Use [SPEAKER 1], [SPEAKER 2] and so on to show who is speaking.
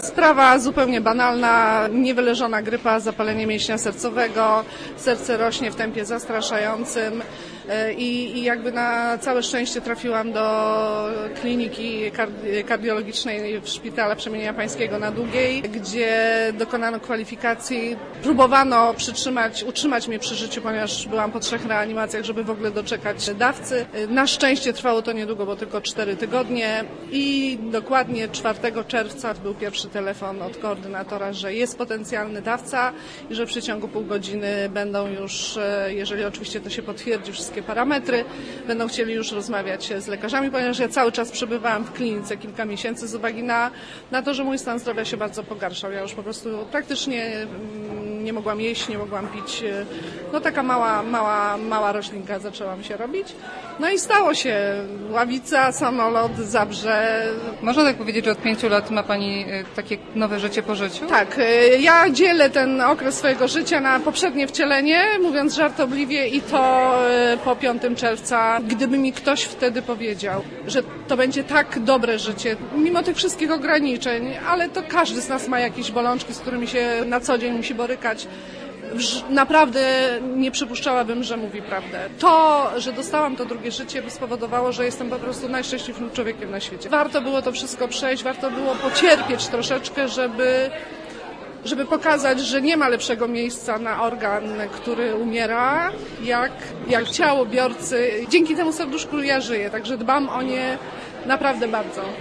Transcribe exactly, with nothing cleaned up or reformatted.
[SPEAKER 1] Sprawa zupełnie banalna, niewyleczona grypa, zapalenie mięśnia sercowego, serce rośnie w tempie zastraszającym i, i jakby na całe szczęście trafiłam do kliniki kardiologicznej w Szpitala Przemienienia Pańskiego na Długiej, gdzie dokonano kwalifikacji. Próbowano przytrzymać, utrzymać mnie przy życiu, ponieważ byłam po trzech reanimacjach, żeby w ogóle doczekać dawcy. Na szczęście trwało to niedługo, bo tylko cztery tygodnie i dokładnie czwartego czerwca był pierwszy telefon od koordynatora, że jest potencjalny dawca i że w przeciągu pół godziny będą już, jeżeli oczywiście to się potwierdzi, wszystkie parametry, będą chcieli już rozmawiać z lekarzami, ponieważ ja cały czas przebywałam w klinice kilka miesięcy z uwagi na, na to, że mój stan zdrowia się bardzo pogarszał. Ja już po prostu praktycznie nie mogłam jeść, nie mogłam pić. No taka mała, mała, mała roślinka zaczęła mi się robić. No i stało się. Ławica, samolot, Zabrze.
[SPEAKER 2] Można tak powiedzieć, że od pięciu lat ma Pani takie nowe życie po życiu?
[SPEAKER 1] Tak. Ja dzielę ten okres swojego życia na poprzednie wcielenie, mówiąc żartobliwie, i to po piątego czerwca. Gdyby mi ktoś wtedy powiedział, że to będzie tak dobre życie, mimo tych wszystkich ograniczeń, ale to każdy z nas ma jakieś bolączki, z którymi się na co dzień musi borykać. Naprawdę nie przypuszczałabym, że mówi prawdę. To, że dostałam to drugie życie, spowodowało, że jestem po prostu najszczęśliwszym człowiekiem na świecie. Warto było to wszystko przejść, warto było pocierpieć troszeczkę, żeby, żeby pokazać, że nie ma lepszego miejsca na organ, który umiera, jak, jak ciało biorcy. Dzięki temu serduszku ja żyję, także dbam o nie naprawdę bardzo.